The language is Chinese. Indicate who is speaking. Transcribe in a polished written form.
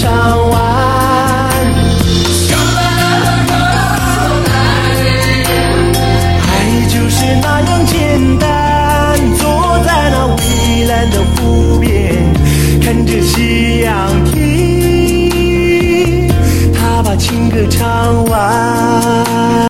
Speaker 1: 唱完。爱就是那样简单，坐在那蔚蓝的湖边，看着夕阳听，他把情歌唱完。